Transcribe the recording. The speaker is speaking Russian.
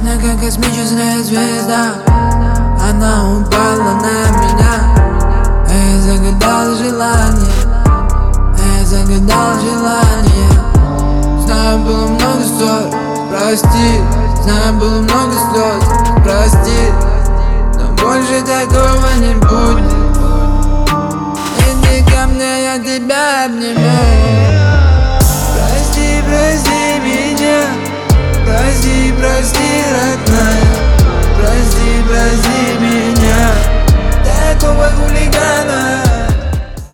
Она как космическая звезда, она упала на меня. Я загадал желание, я загадал желание. Знаю, было много ссор, прости. Знаю, было много слез, прости. Но больше такого не будет. Иди ко мне, я тебя обниму.